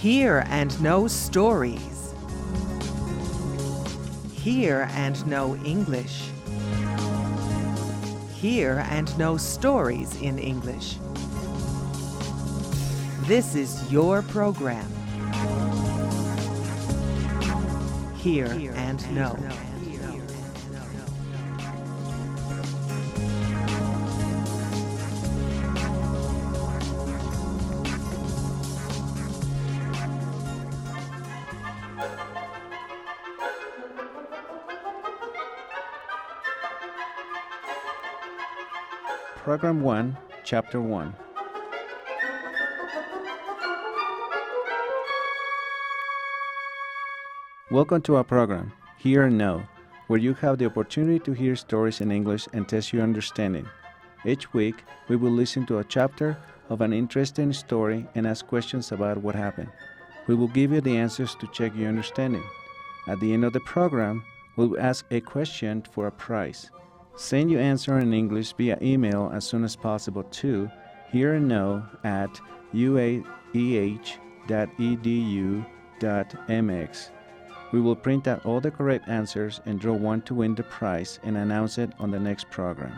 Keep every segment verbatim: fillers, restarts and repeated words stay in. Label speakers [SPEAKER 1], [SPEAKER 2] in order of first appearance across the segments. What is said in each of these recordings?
[SPEAKER 1] Hear and know stories. Hear and know English. Hear and know stories in English. This is your program. Hear and know.
[SPEAKER 2] Program one, Chapter one. Welcome to our program, Hear and Know, where you have the opportunity to hear stories in English and test your understanding. Each week, we will listen to a chapter of an interesting story and ask questions about what happened. We will give you the answers to check your understanding. At the end of the program, we will ask a question for a prize. Send your answer in English via email as soon as possible to hearandknow at u a e h dot e d u dot m x. We will print out all the correct answers and draw one to win the prize and announce it on the next program.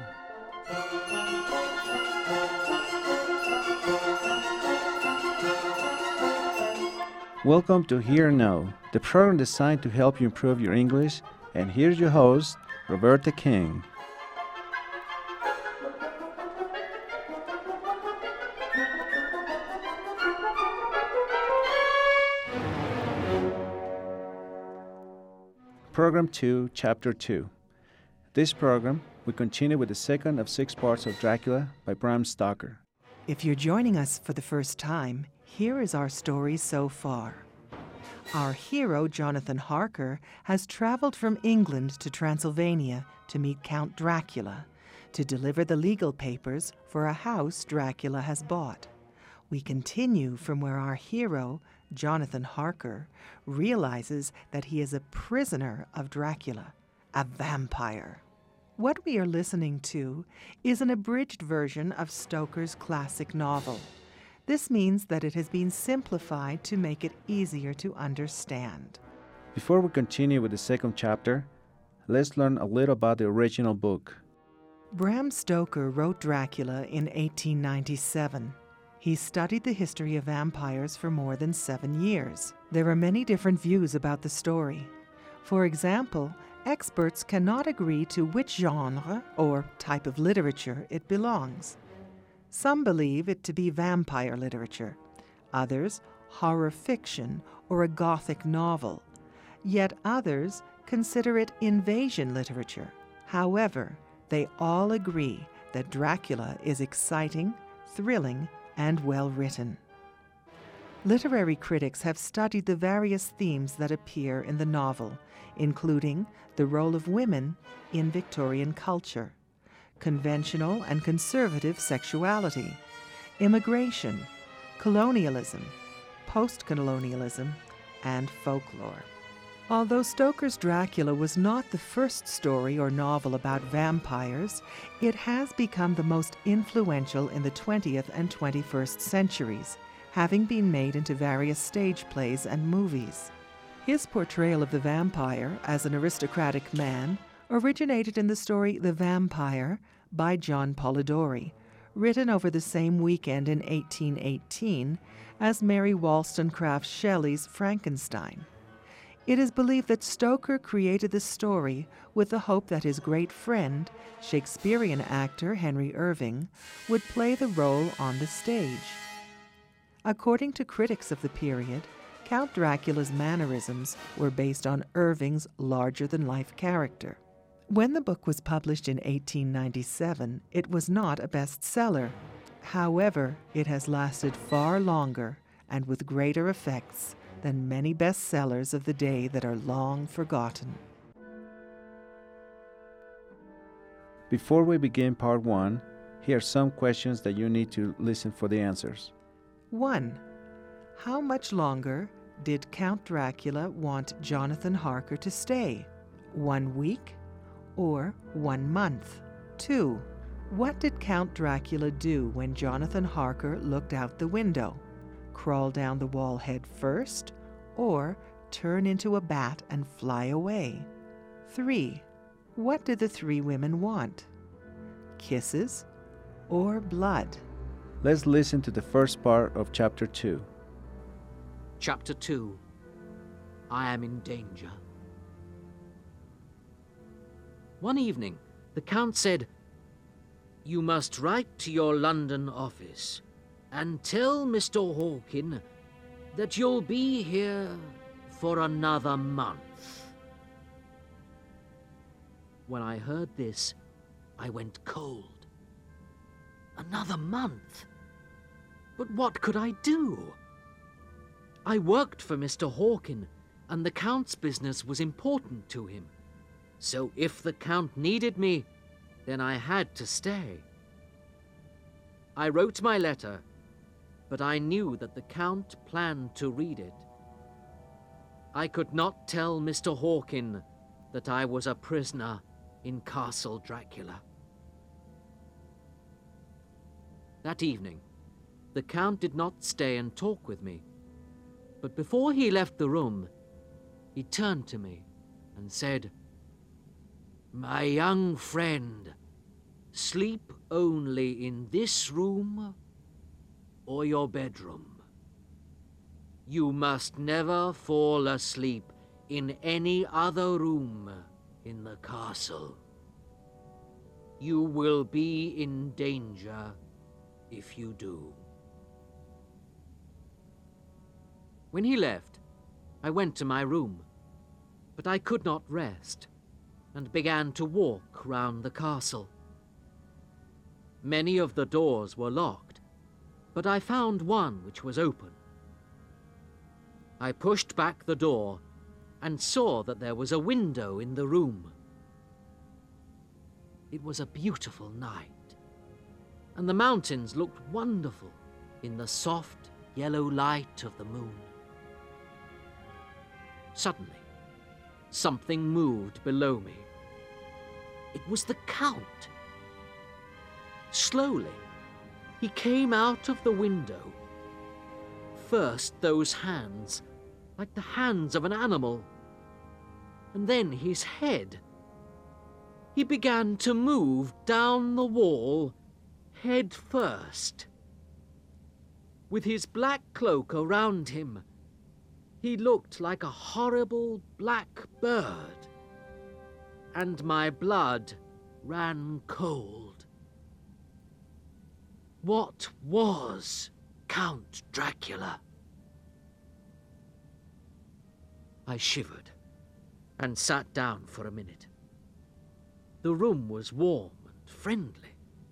[SPEAKER 2] Welcome to Hear and Know, the program designed to help you improve your English. And here's your host, Roberta King. Program two, Chapter two. This program, we continue with the second of six parts of Dracula by Bram Stoker.
[SPEAKER 1] If you're joining us for the first time, here is our story so far. Our hero, Jonathan Harker, has traveled from England to Transylvania to meet Count Dracula, to deliver the legal papers for a house Dracula has bought. We continue from where our hero, Jonathan Harker, realizes that he is a prisoner of Dracula, a vampire. What we are listening to is an abridged version of Stoker's classic novel. This means that it has been simplified to make it easier to understand.
[SPEAKER 2] Before we continue with the second chapter, let's learn a little about the original book.
[SPEAKER 1] Bram Stoker wrote Dracula in eighteen ninety-seven. He studied the history of vampires for more than seven years. There are many different views about the story. For example, experts cannot agree to which genre or type of literature it belongs. Some believe it to be vampire literature, others horror fiction or a Gothic novel, yet others consider it invasion literature. However, they all agree that Dracula is exciting, thrilling, and well written. Literary critics have studied the various themes that appear in the novel, including the role of women in Victorian culture, conventional and conservative sexuality, immigration, colonialism, post-colonialism, and folklore. Although Stoker's Dracula was not the first story or novel about vampires, it has become the most influential in the twentieth and twenty-first centuries, having been made into various stage plays and movies. His portrayal of the vampire as an aristocratic man originated in the story The Vampire by John Polidori, written over the same weekend in eighteen eighteen as Mary Wollstonecraft Shelley's Frankenstein. It is believed that Stoker created the story with the hope that his great friend, Shakespearean actor Henry Irving, would play the role on the stage. According to critics of the period, Count Dracula's mannerisms were based on Irving's larger-than-life character. When the book was published in eighteen ninety-seven, it was not a bestseller. However, it has lasted far longer and with greater effects than many bestsellers of the day that are long forgotten.
[SPEAKER 2] Before we begin part one, here are some questions that you need to listen for the answers.
[SPEAKER 1] one. How much longer did Count Dracula want Jonathan Harker to stay? One week or one month? two. What did Count Dracula do when Jonathan Harker looked out the window? crawl down the wall head first, or turn into a bat and fly away? three. What did the three women want? Kisses or blood?
[SPEAKER 2] Let's listen to the first part of Chapter two.
[SPEAKER 3] Chapter two. I am in danger. One evening, the Count said, "You must write to your London office and tell Mister Hawkin that you'll be here for another month." When I heard this, I went cold. Another month? But what could I do? I worked for Mister Hawkin, and the Count's business was important to him. So if the Count needed me, then I had to stay. I wrote my letter, but I knew that the Count planned to read it. I could not tell Mister Hawkin that I was a prisoner in Castle Dracula. That evening, the Count did not stay and talk with me, but before he left the room, he turned to me and said, "My young friend, sleep only in this room or your bedroom. You must never fall asleep in any other room in the castle. You will be in danger if you do." When he left, I went to my room, but I could not rest, and began to walk round the castle. Many of the doors were locked, but I found one which was open. I pushed back the door and saw that there was a window in the room. It was a beautiful night, and the mountains looked wonderful in the soft yellow light of the moon. Suddenly, something moved below me. It was the Count. Slowly, he came out of the window. First those hands, like the hands of an animal, and then his head. He began to move down the wall, head first. With his black cloak around him, he looked like a horrible black bird, and my blood ran cold. What was Count Dracula? I shivered and sat down for a minute. The room was warm and friendly.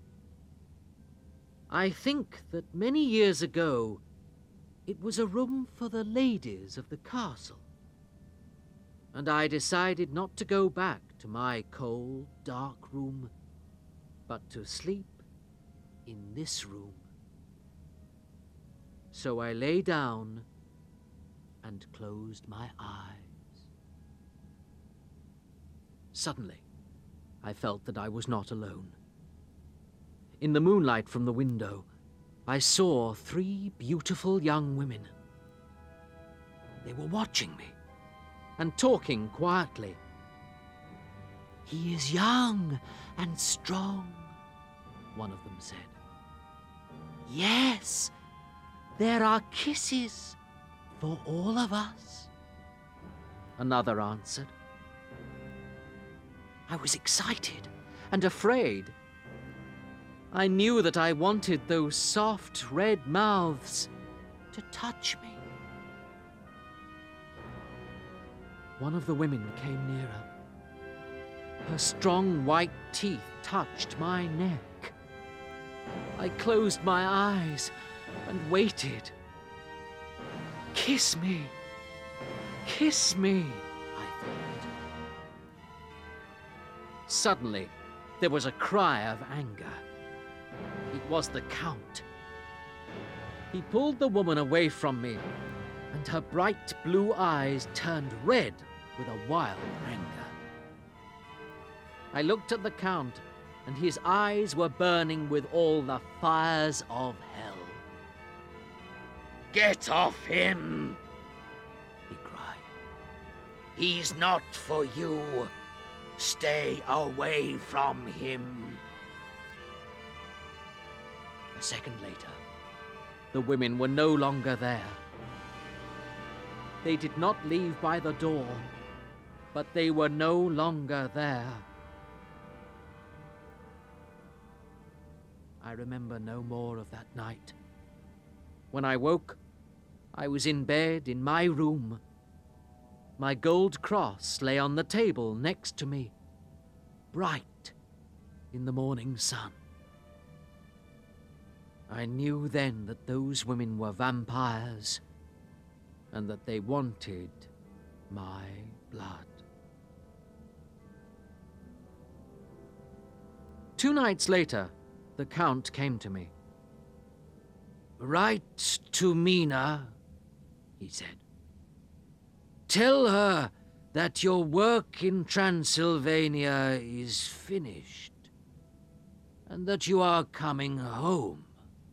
[SPEAKER 3] I think that many years ago it was a room for the ladies of the castle, and I decided not to go back to my cold, dark room, but to sleep in this room. So I lay down and closed my eyes. Suddenly, I felt that I was not alone. In the moonlight from the window, I saw three beautiful young women. They were watching me and talking quietly. "He is young and strong," one of them said. "Yes, there are kisses for all of us," another answered. I was excited and afraid. I knew that I wanted those soft red mouths to touch me. One of the women came nearer. Her strong white teeth touched my neck. I closed my eyes and waited. "Kiss me, kiss me," I thought. Suddenly, there was a cry of anger. It was the Count. He pulled the woman away from me, and her bright blue eyes turned red with a wild anger. I looked at the Count, and his eyes were burning with all the fires of hell.
[SPEAKER 4] Get off him, he cried. He's not for you. Stay away from him.
[SPEAKER 3] A second later, the women were no longer there. They did not leave by the door, but they were no longer there. I remember no more of that night. When I woke, I was in bed in my room. My gold cross lay on the table next to me, bright in the morning sun. I knew then that those women were vampires, and that they wanted my blood. Two nights later, the Count came to me.
[SPEAKER 4] "Write to Mina," he said. "Tell her that your work in Transylvania is finished, and that you are coming home."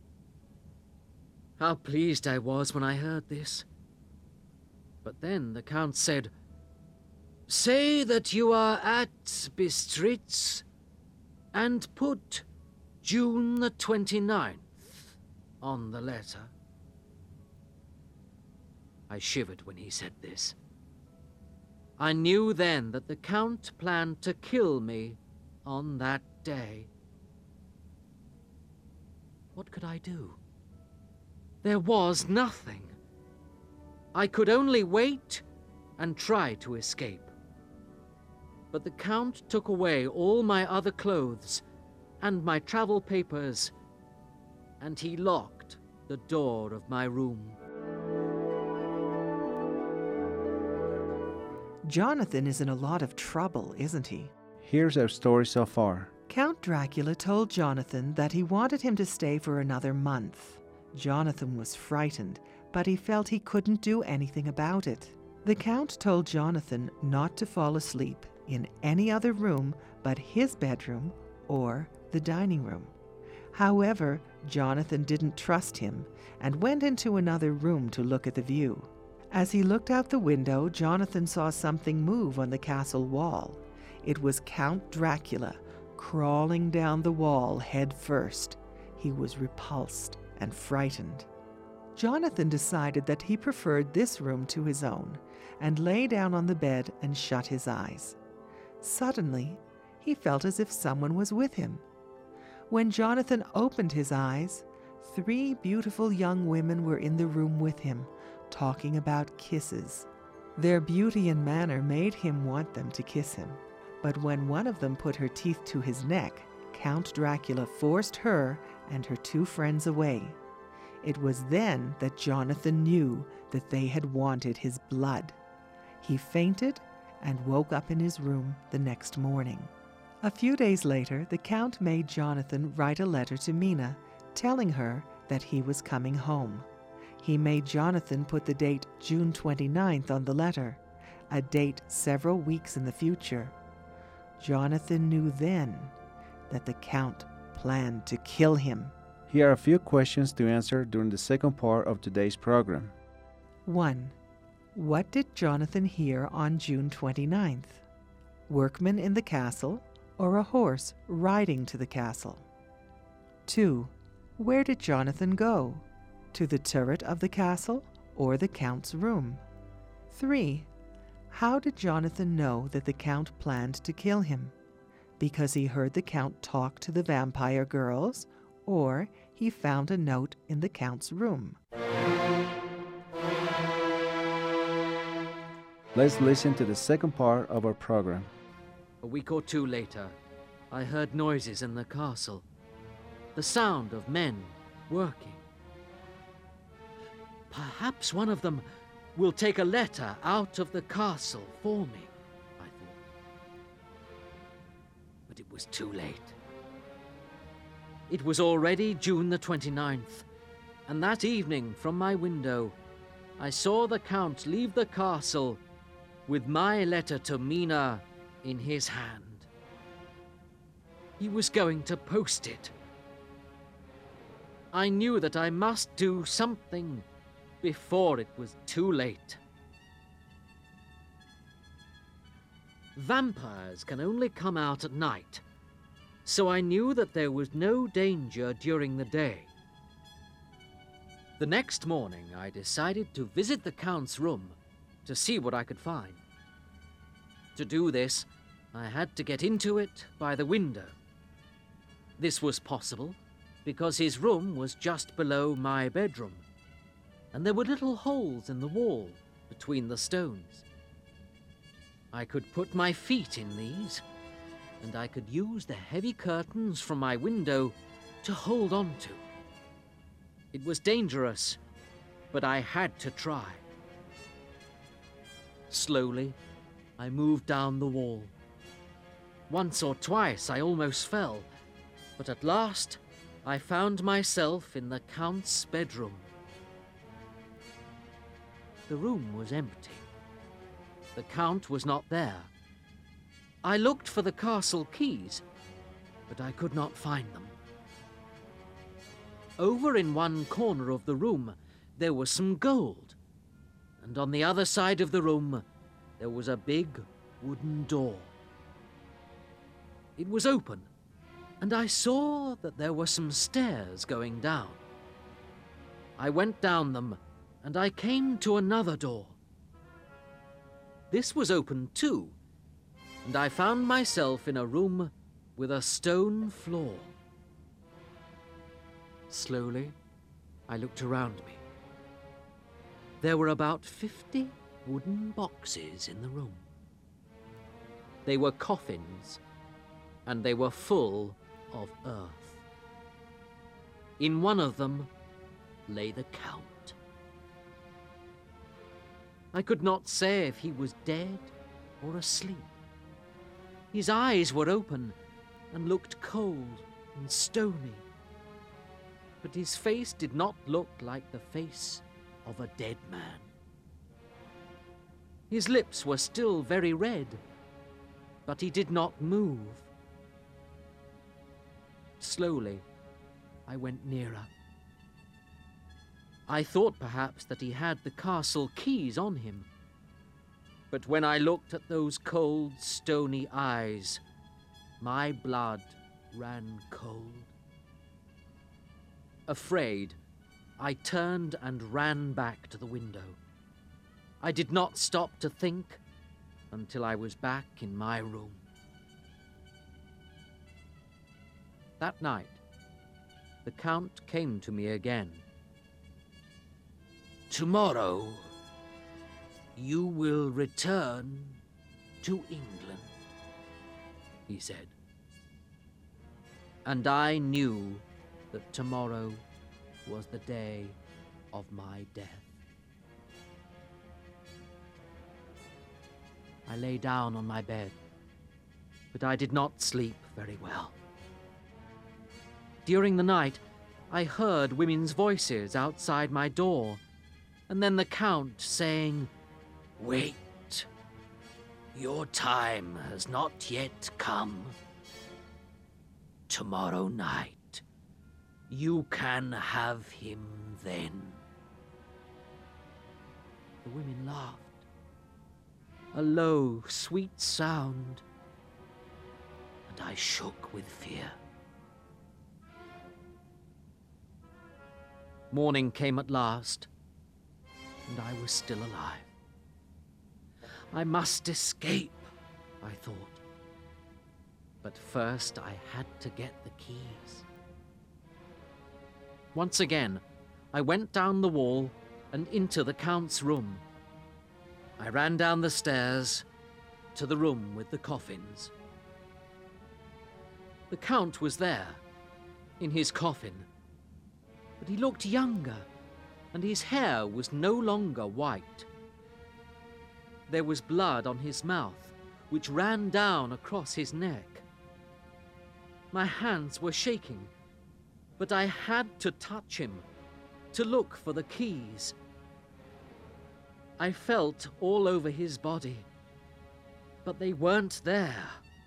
[SPEAKER 3] How pleased I was when I heard this. But then the Count said,
[SPEAKER 4] "Say that you are at Bistritz, and put June the twenty-ninth on the letter."
[SPEAKER 3] I shivered when he said this. I knew then that the Count planned to kill me on that day. What could I do? There was nothing. I could only wait and try to escape. But the Count took away all my other clothes and my travel papers, and he locked the door of my room.
[SPEAKER 1] Jonathan is in a lot of trouble, isn't he?
[SPEAKER 2] Here's our story so far.
[SPEAKER 1] Count Dracula told Jonathan that he wanted him to stay for another month. Jonathan was frightened, but he felt he couldn't do anything about it. The Count told Jonathan not to fall asleep in any other room but his bedroom or the dining room. However, Jonathan didn't trust him and went into another room to look at the view. As he looked out the window, Jonathan saw something move on the castle wall. It was Count Dracula, crawling down the wall head first. He was repulsed and frightened. Jonathan decided that he preferred this room to his own and lay down on the bed and shut his eyes. Suddenly, he felt as if someone was with him. When Jonathan opened his eyes, three beautiful young women were in the room with him, talking about kisses. Their beauty and manner made him want them to kiss him. But when one of them put her teeth to his neck, Count Dracula forced her and her two friends away. It was then that Jonathan knew that they had wanted his blood. He fainted and woke up in his room the next morning. A few days later, the Count made Jonathan write a letter to Mina, telling her that he was coming home. He made Jonathan put the date June twenty-ninth on the letter, a date several weeks in the future. Jonathan knew then that the Count planned to kill him.
[SPEAKER 2] Here are a few questions to answer during the second part of today's program.
[SPEAKER 1] one. What did Jonathan hear on June twenty-ninth? Workmen in the castle or a horse riding to the castle? two. Where did Jonathan go? To the turret of the castle or the Count's room? three. How did Jonathan know that the Count planned to kill him? Because he heard the Count talk to the vampire girls, or he found a note in the Count's room?
[SPEAKER 2] Let's listen to the second part of our program.
[SPEAKER 3] A week or two later, I heard noises in the castle, the sound of men working. Perhaps one of them will take a letter out of the castle for me, I thought. But it was too late. It was already June the twenty-ninth, and that evening from my window, I saw the Count leave the castle with my letter to Mina in his hand. He was going to post it. I knew that I must do something before it was too late. Vampires can only come out at night, so I knew that there was no danger during the day. The next morning, I decided to visit the Count's room to see what I could find. To do this, I had to get into it by the window. This was possible because his room was just below my bedroom, and there were little holes in the wall between the stones. I could put my feet in these, and I could use the heavy curtains from my window to hold on to. It was dangerous, but I had to try. Slowly, I moved down the wall. Once or twice I almost fell, but at last I found myself in the Count's bedroom. The room was empty. The Count was not there. I looked for the castle keys, but I could not find them. Over in one corner of the room, there was some gold, and on the other side of the room, there was a big wooden door. It was open, and I saw that there were some stairs going down. I went down them, and I came to another door. This was open too, and I found myself in a room with a stone floor. Slowly, I looked around me. There were about fifty wooden boxes in the room. They were coffins, and they were full of earth. In one of them lay the Count. I could not say if he was dead or asleep. His eyes were open and looked cold and stony, but his face did not look like the face of a dead man. His lips were still very red, but he did not move. Slowly, I went nearer. I thought perhaps that he had the castle keys on him, but when I looked at those cold, stony eyes, my blood ran cold. Afraid, I turned and ran back to the window. I did not stop to think until I was back in my room. That night, the Count came to me again.
[SPEAKER 4] Tomorrow, you will return to England, he said.
[SPEAKER 3] And I knew that tomorrow was the day of my death. I lay down on my bed, but I did not sleep very well. During the night, I heard women's voices outside my door, and then the Count saying,
[SPEAKER 4] "Wait, your time has not yet come. Tomorrow night, you can have him then."
[SPEAKER 3] The women laughed. A low, sweet sound,
[SPEAKER 4] and I shook with fear.
[SPEAKER 3] Morning came at last, and I was still alive. I must escape, I thought. But first I had to get the keys. Once again, I went down the wall and into the Count's room. I ran down the stairs to the room with the coffins. The Count was there, in his coffin, but he looked younger, and his hair was no longer white. There was blood on his mouth, which ran down across his neck. My hands were shaking, but I had to touch him, to look for the keys. I felt all over his body, but they weren't there.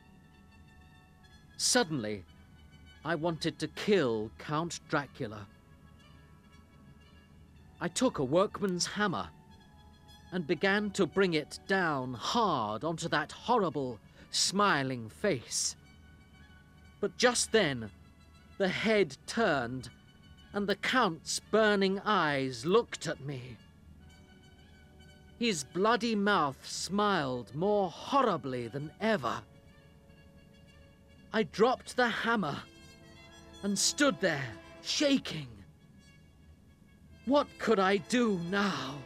[SPEAKER 3] Suddenly, I wanted to kill Count Dracula. I took a workman's hammer and began to bring it down hard onto that horrible, smiling face. But just then, the head turned, and the Count's burning eyes looked at me. His bloody mouth smiled more horribly than ever. I dropped the hammer and stood there, shaking. What could I do now?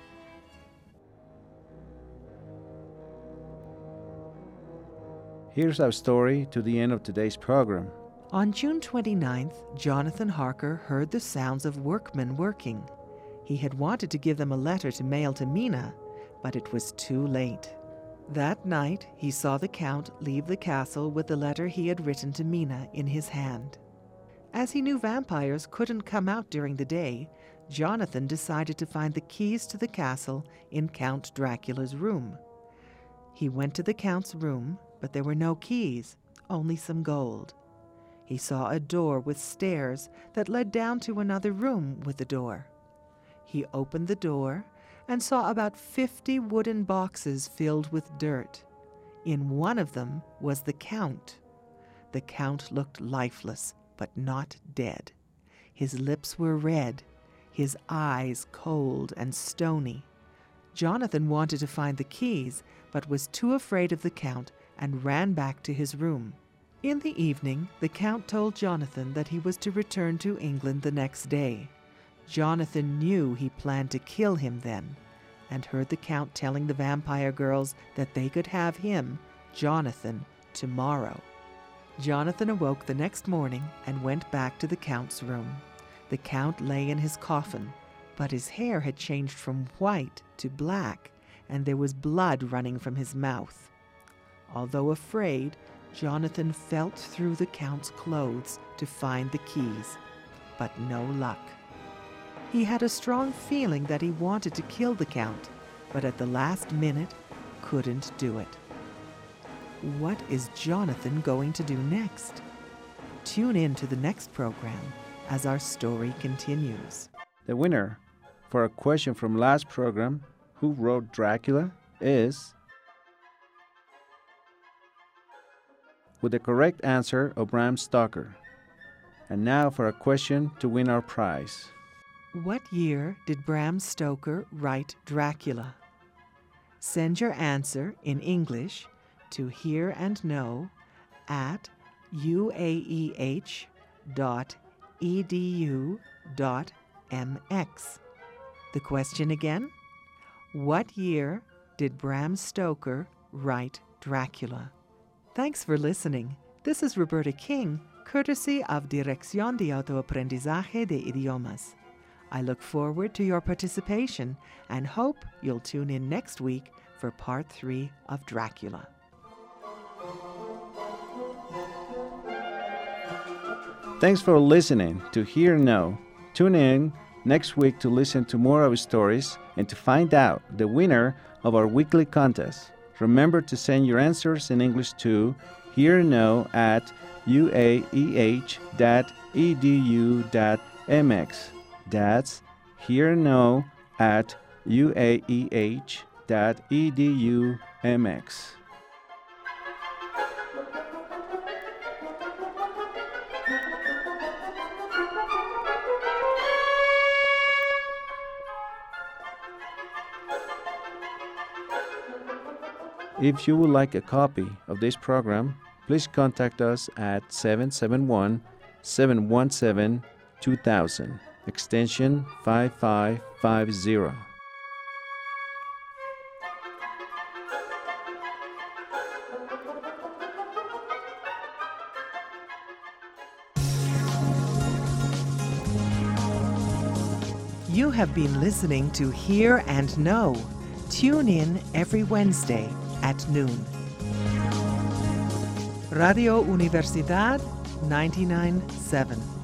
[SPEAKER 2] Here's our story to the end of today's program.
[SPEAKER 1] On June twenty-ninth, Jonathan Harker heard the sounds of workmen working. He had wanted to give them a letter to mail to Mina, but it was too late. That night, he saw the Count leave the castle with the letter he had written to Mina in his hand. As he knew vampires couldn't come out during the day, Jonathan decided to find the keys to the castle in Count Dracula's room. He went to the Count's room, but there were no keys, only some gold. He saw a door with stairs that led down to another room with a door. He opened the door and saw about fifty wooden boxes filled with dirt. In one of them was the Count. The Count looked lifeless, but not dead. His lips were red, his eyes cold and stony. Jonathan wanted to find the keys, but was too afraid of the Count and ran back to his room. In the evening, the Count told Jonathan that he was to return to England the next day. Jonathan knew he planned to kill him then, and heard the Count telling the vampire girls that they could have him, Jonathan, tomorrow. Jonathan awoke the next morning and went back to the Count's room. The Count lay in his coffin, but his hair had changed from white to black, and there was blood running from his mouth. Although afraid, Jonathan felt through the Count's clothes to find the keys, but no luck. He had a strong feeling that he wanted to kill the Count, but at the last minute couldn't do it. What is Jonathan going to do next? Tune in to the next program as our story continues.
[SPEAKER 2] The winner for a question from last program, Who Wrote Dracula, is, with the correct answer of Bram Stoker. And now for a question to win our prize.
[SPEAKER 1] What year did Bram Stoker write Dracula? Send your answer in English to hear and know at u a e h dot e d u dot m x. The question again? What year did Bram Stoker write Dracula? Thanks for listening. This is Roberta King, courtesy of Dirección de Autoaprendizaje de Idiomas. I look forward to your participation and hope you'll tune in next week for part three of Dracula.
[SPEAKER 2] Thanks for listening to Hear and Know. Tune in next week to listen to more of our stories and to find out the winner of our weekly contest. Remember to send your answers in English to hear and know at u a e h dot e d u dot m x. That's hear and know at u a e h dot e d u m x. If you would like a copy of this program, please contact us at seven seven one, seven one seven, two thousand, extension five five five zero.
[SPEAKER 1] You have been listening to Hear and Know. Tune in every Wednesday at noon. Radio Universidad ninety-nine point seven.